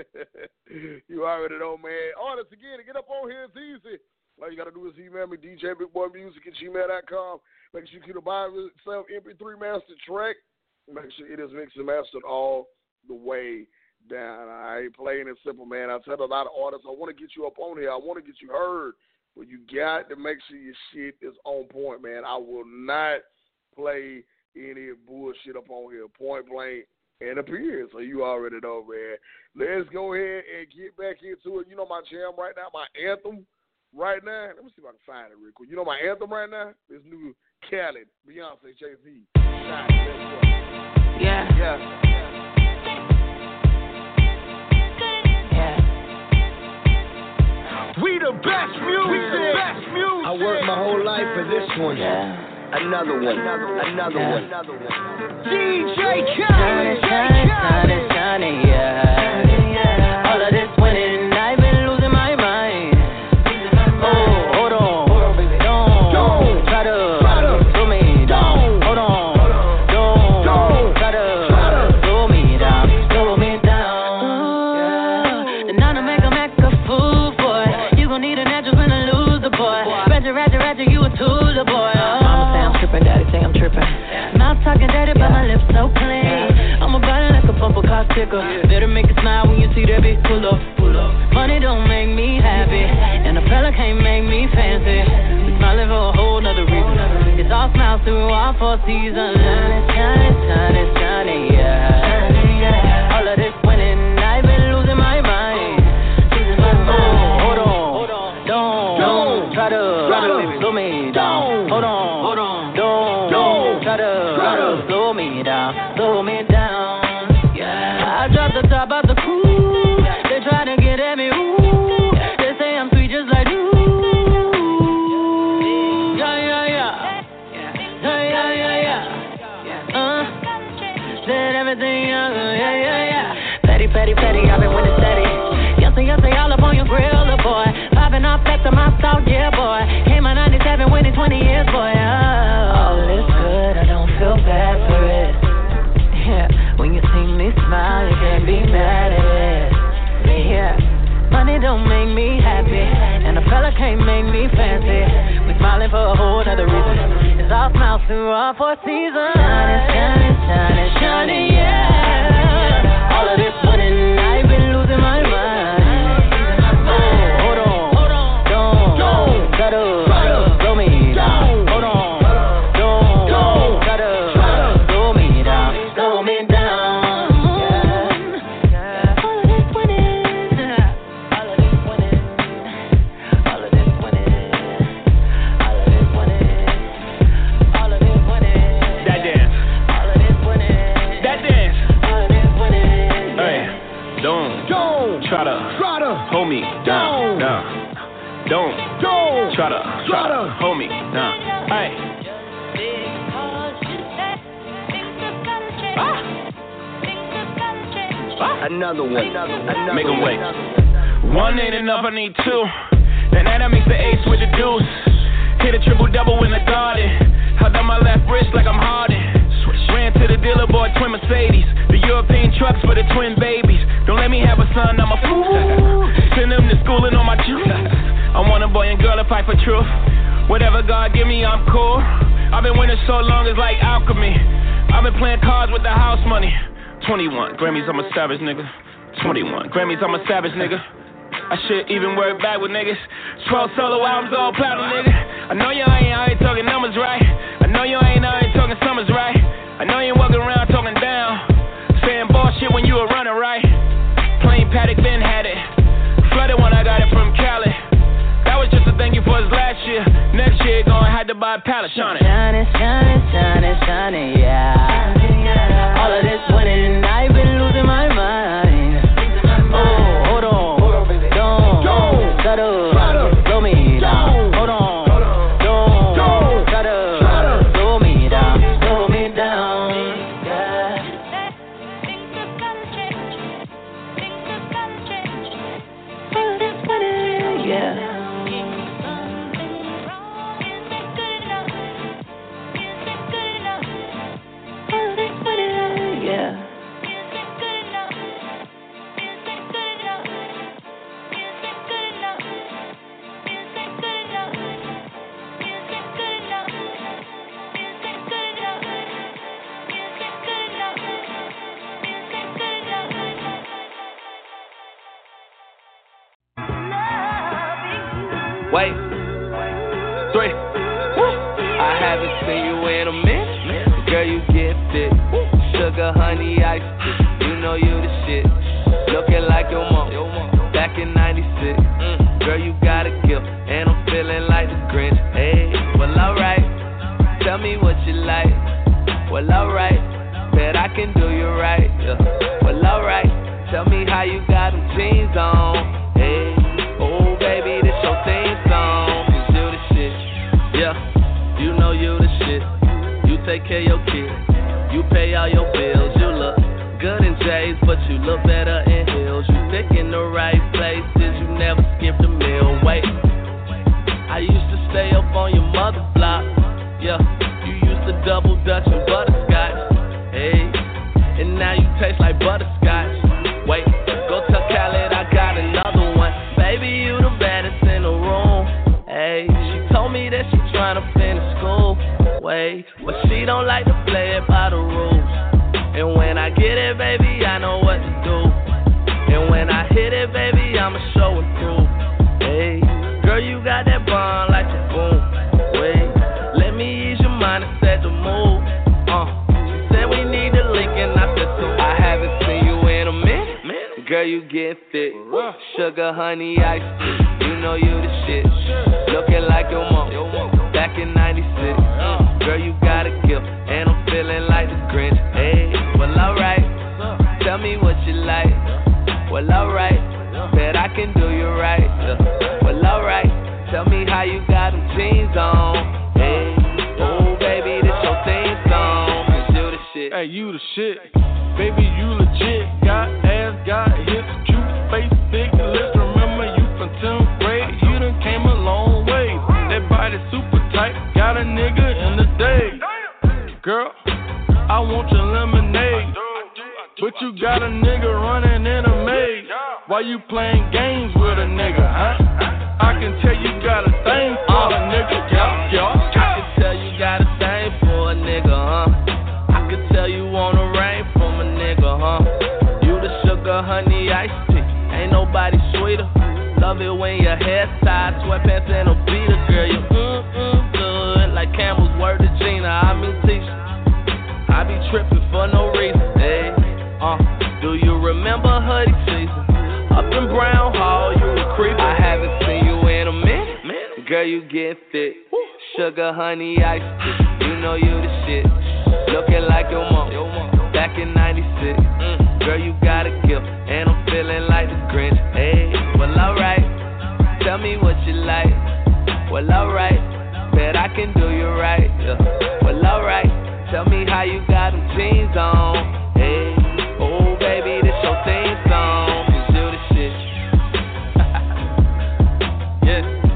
You already know, man. Artists, again, to get up on here, it's easy. All you got to do is email me, djbigboymusic@gmail.com. Make sure you can buy yourself MP3 master track. Make sure it is mixed and mastered all the way down. I ain't playing it simple, man. I tell a lot of artists, I want to get you up on here. I want to get you heard. But you got to make sure your shit is on point, man. I will not play any bullshit up on here, point blank and appear. So you already know, man. Let's go ahead and get back into it. You know my jam right now, my anthem right now. Let me see if I can find it real quick. You know my anthem right now? This new Khaled, Beyonce, Jay-Z. Yeah. We the best music. I worked my whole life for this one. Yeah. Another one. DJ Khaled. Shining, yeah. All of this winning, I've been losing my mind. Oh, hold on. Don't try to slow me down. Hold on. Don't try to slow me down. Yeah. And now to make a fool, boy. You gon' need an address when I lose the boy. Ratchet, you a tool, the boy. Mama say I'm trippin', daddy say I'm trippin'. Mouth talking dirty, but my lips so clean. I'm a body like a bumper car sticker. Better make it smile when you see that bitch pull up. Money don't make me happy, and a fella can't make me fancy. We smiling for a whole nother reason. It's all smiles through all 4 seasons. Shining, yeah. All of this winning, I've been losing my mind. Oh, hold on. Don't try to slow me down. Hold on. Don't try to slow me down. Yeah. I dropped the top of the coupe. They try to get at me, ooh. They say I'm sweet just like you. Yeah. Said everything, yeah. Petty, I've been winning steady. Yesterday, all up on your grill, the boy. Popping off back to my stalk, yeah, boy. Came out 97, winning 20 years, boy. All is good, I don't feel bad for it. Yeah, when you see me smile, you can't be mad at it. Yeah, money don't make me happy, and a fella can't make me fancy. We smiling for a whole other reason. It's all smiles through all 4 seasons. Shining, yeah. All of this winning, I've been losing my mind. Oh, hold on. Don't try to slow me down. Hold on. Don't try to slow me down. Slow me down. Yeah. All of this winning. All of this winning. All of this winning. All of this winning. All of this winning. That dance. All of this winning. That dance. All of this winning. Hey, don't try to hold me down. Don't try to hold me down. Hey. Another one. Make 'em wait. One ain't enough, I need 2. And then I mix the ace with the deuce. Hit a triple-double in the garden. Held on my left wrist like I'm Harden. Ran to the dealer, bought twin Mercedes. The European trucks for the twin babies. Don't let me have a son, I'm a fool. Send them to schooling on my juice. I want a boy and girl to fight for truth. Whatever God give me, I'm cool. I've been winning so long, it's like alchemy. I've been playing cards with the house money. 21 Grammys, I'm a savage nigga. 21 Grammys, I'm a savage nigga. I should even work back with niggas. 12 solo albums, all platinum, nigga. I know you ain't out here talking numbers right. I know you ain't out here talking summers right. I know you ain't walking around talking down, saying bullshit when you were running right. Plain Paddock then had it. Flooded when I got it from Cali. That was just a thank you for his last year. Next year, gonna have to buy a pallet, shining. Shining, shining, shining, shining, yeah. All of this winning, I've been losing my mind. Oh, hold on, don't try to slow me down. Hold on, don't try to slow me down, slow me down. Yeah. Wait, 3. I haven't seen you in a minute. Girl, you gifted. Sugar, honey, iced tea. You know you the shit. Looking like your mom back in 96. Girl, you got a gift, and I'm feeling like the Grinch. Hey, well, alright. Tell me what you like. Well, alright. Bet I can do you right. Yeah. Well, alright. Tell me how you got them jeans on. Hey, oh, baby, this your theme song. 'Cause you the shit. Yeah, you know you the shit. You take care of your kids. You pay all your bills. You look good in J's, but you look better in heels. You thick in the right places. You never skipped a meal. Wait, I used to stay up on your mother block. Yeah, you used to double dutch and butterscotch. Hey, and now you taste like butterscotch. Wait, go tell Khaled I got another one. Baby, you the baddest in the room. Hey, she told me that she tryna finish school. Wait, but she don't like to play it by the rules. And when I get it, baby, I know what to do. And when I hit it, baby, I'ma show and prove. Hey, girl, you got that bond like a boom. Wait, let me ease your mind and set the mood. She said we need to link and I said so. I haven't seen you in a minute. Girl, you get fit. Sugar, honey, iced tea. You know you the shit. Looking like your mom back in 96. Girl, you got a gift, and I'm feeling like the Grinch. Hey, well, alright. Tell me what you like. Well, alright. Bet I can do you right. Well, alright. Tell me how you got them jeans on. Hey, oh, baby, this your theme song. 'Cause you the shit. Hey, you the shit. Baby, you legit. Got ass, got hips, cute face, thick lips. Remember you from 10th grade. You done came a long way. That body super tight. Got a nigga in the day. Girl, I want your lemonade. But you got a nigga running in a maze. Why you playing games with a nigga, huh? I can tell you got a thing for a nigga, yeah. I can tell you got a thing for a nigga, huh? I can tell you wanna rain from a nigga, huh? You the sugar, honey, iced tea. Ain't nobody sweeter. Love it when your hair tied, sweatpants and a beater, girl. You good like Campbell's word to Gina. I mean Tisha. I be tripping for no reason. Hey, do you remember hoodie season? Up in Brown Hall, you a creep. I haven't seen you in a minute. Girl, you get fit. Sugar, honey, iced tea. You know you the shit. Looking like your mom back in 96. Girl, you got a gift, and I'm feeling like the Grinch. Hey, well, alright. Tell me what you like. Well, alright. Bet I can do you right. Well, alright. Tell me how you got them jeans on. Hey, oh, baby, this your theme song. 'Cause you the shit. Yes.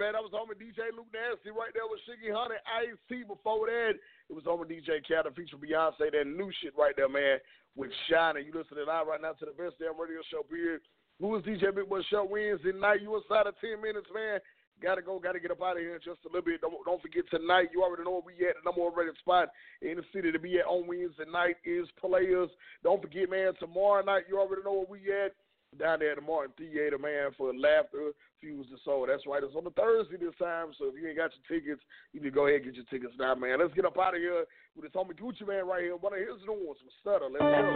man. That was homie DJ Luke Nasty right there with Shiggy Honey, Ice-T. Before that, it was homie DJ Khaled featuring Beyonce. That new shit right there, man, with Shiny. You listening live right now to the best damn radio show, period. Who is DJ Big Boy Show Wednesday night? You inside of 10 minutes, man. Gotta go, gotta get up out of here in just a little bit. Don't forget tonight, you already know where we at. The number one rated spot in the city to be at on Wednesday night is Players. Don't forget, man, tomorrow night, you already know where we at. Down there at the Martin Theater, man, for Laughter, Fuse the Soul. That's right. It's on the Thursday this time, so if you ain't got your tickets, you need to go ahead and get your tickets now, man. Let's get up out of here with this homie Gucci Man right here. One of his new ones from Stutter. Let's go.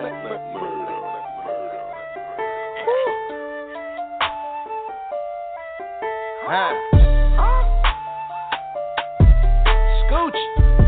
Scooch.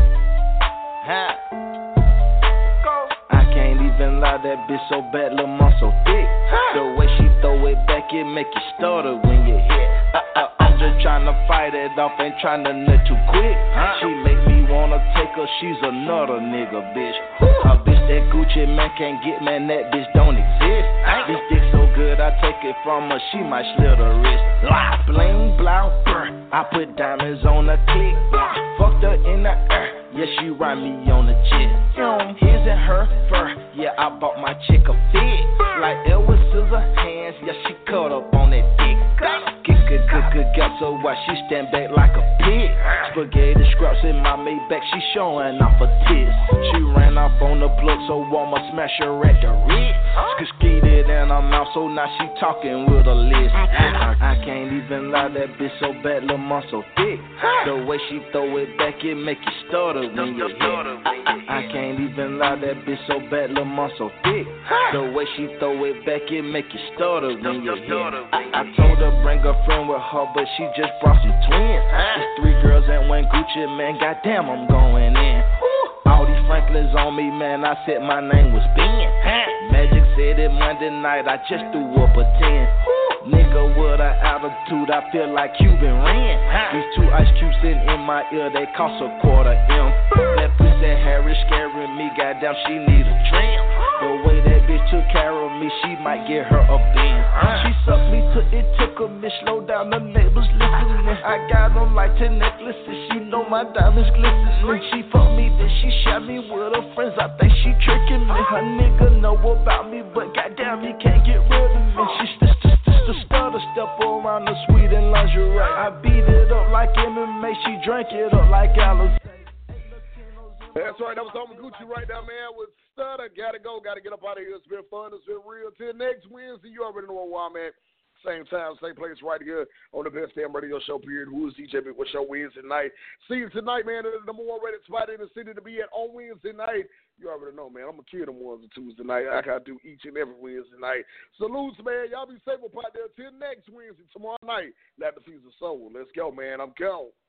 I can't even lie, that bitch so bad, lil' mom so thick. The way she throw it back, it make you stutter when you hit. I'm just tryna fight it off, ain't tryna nut too quick. She make me wanna take her, she's another nigga, bitch. A bitch that Gucci man can't get, man, that bitch don't exist. This dick so good, I take it from her, she might slit her wrist. Bling, blow, brr. I put diamonds on her click. Fucked her in the air, yeah, she ride me on the jet. His and her fur, yeah, I bought my chick a fit. Like Edward Scissorhands, yeah, she cut up on that dick. Good, got so why she stand back like a pig. Spaghetti scraps in my Maybach, she showing off her tits. She ran off on the plug, so I'ma smash her at the wrist. Skeeted in her mouth, so now she talking with a list. I can't even lie, that bitch so bad, lil' mom so thick. The way she throw it back, it make you stutter when you hit. I can't even lie, that bitch so bad, lil' mom so thick. The way she throw it back, it make you stutter when you hit. I told her bring a friend with her, but she just brought some twins. It's 3 girls and 1 Gucci, man, goddamn, I'm going in. All these Franklins on me, man, I said my name was Ben. Magic said it Monday night, I just threw up a 10. Nigga with an attitude, I feel like Cuban Ren. These 2 ice cubes sitting in my ear, they cost a $quarter M. That pussy Harry scaring me, goddamn, she need a trim. The way that bitch took care of me, she might get her a Benz. She sucked me till it took a minute, slow down, the neighbors listening. I got on like 10 necklaces, she know my diamonds glistening. She fucked me, then she shot me with her friends, I think she tricking me. Her nigga know about me, but goddamn, he can't get rid of me. She's the stutter, step around the suite in lingerie. I beat it up like MMA, she drank it up like Alice. That's right, that was homie Gucci right now, man, with Stutter. Gotta go, gotta get up out of here. It's been fun, it's been real. Till next Wednesday, you already know where I'm at. Same time, same place, right here on the best damn radio show, period. Who is DJ Big Boy Show Wednesday night? See you tonight, man. The number one rated spot in the city to be at on Wednesday night. You already know, man. I'm going to kill them ones on Tuesday night. I got to do each and every Wednesday night. Salutes, man. Y'all be safe up out there. Till next Wednesday, tomorrow night. Laughter Fuse the Soul. Let's go, man. I'm gone.